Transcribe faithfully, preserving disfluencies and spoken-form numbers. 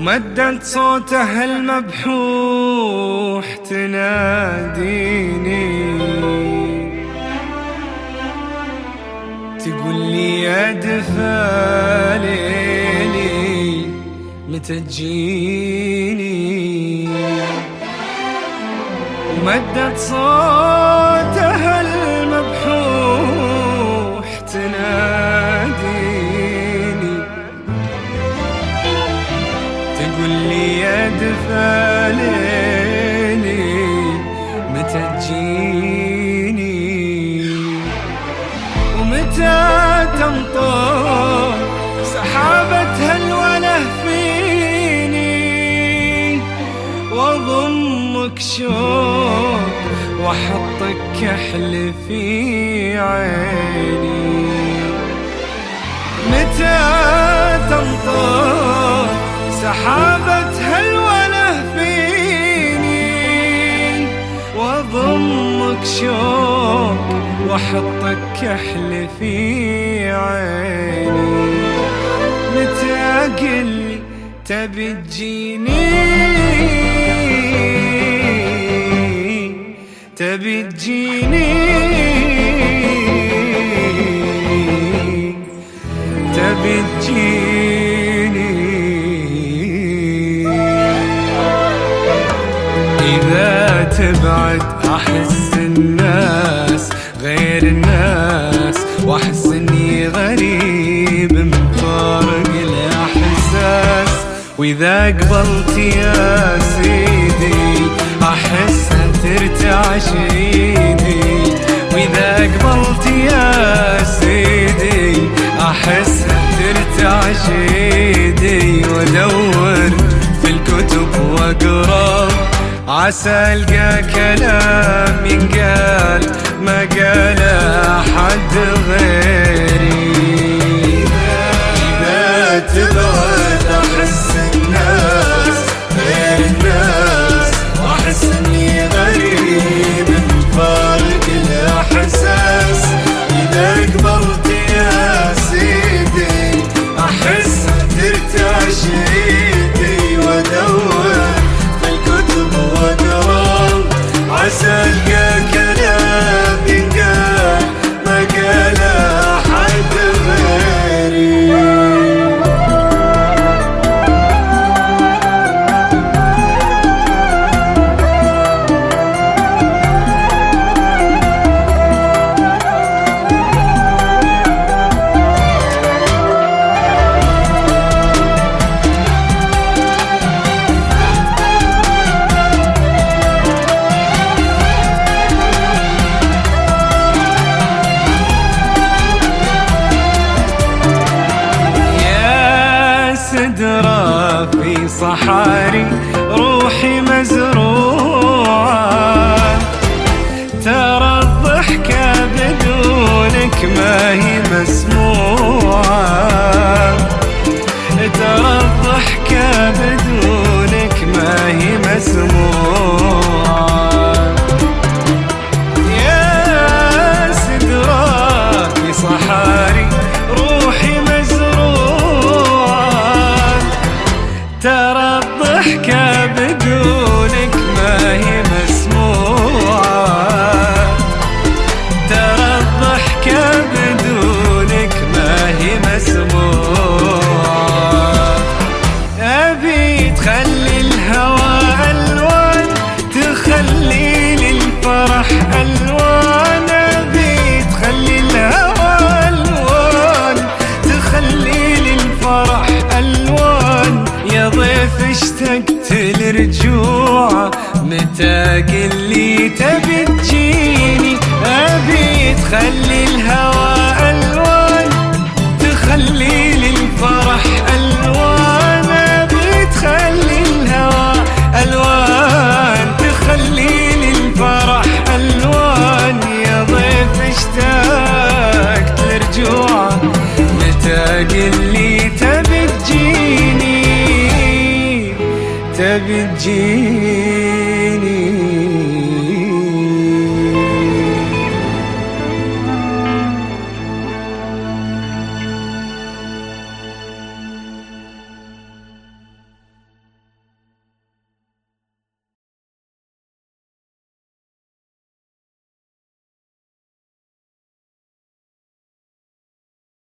ومدت صوتها المبحوح تناديني، تقول لي يا دفا ليلي متى تجيني. ومدت صوتها المبحوح تناديني، تقول لي يا دفا ليلي متى تجيني. ومتى تمطر سحابتها الوله فيني، واضمك شوق واحطك كحل في عيني. متى تمطر سحابتها الوله فيني، واضمك شوق واحطك كحل في عيني. متى اقلي تبي تجيني، تبي تجيني، تبي تجيني. إذا تبعد أحس الناس غير الناس، وأحس إني غريب مفارق الإحساس. وإذا قبلت يا سيدي أحس ترتعش إيدي، وإذا قبلت يا سيدي أحس ترتعش إيدي. وأدور في الكتب وأقرأ عسى ألقى كلام ينقال ما قال أحد غيري. إذا تبعد أحس الناس غير الناس، وأحس إني غريب مفارق الإحساس. إذا قبلت يا سيدي أحس ترتعش إيدي، وأدور في الكتب وأقرأ عسى ألقى كلام ينقال ما قال أحد غيري. سدرة في صحاري روحي مزروعة، ترى الضحكة بدونك ما هي مسموعة، ترى الضحكة بدونك ما هي مسموعة. يا سدرة في صحاري روحي ترى الضحكة بدونك ما هي مسموعة، ترى الضحكة بدونك ما هي مسموعة. أبي تخلي الهوى ألوان، تخلي للفرح ألوان. أبي تخلي الهوى ألوان، تخلي للفرح ألوان. يا ضيف اشتقت لرجوعه، متى قلي تبي تجيني. أبي تخلي الهوى ألوان، تخلي للفرح ألوان. أبي تخلي الهوى ألوان، تخلي للفرح ألوان. يا ضيف اشتقت لرجوعه، متى قلي تبي تجيني، تبي تجيني.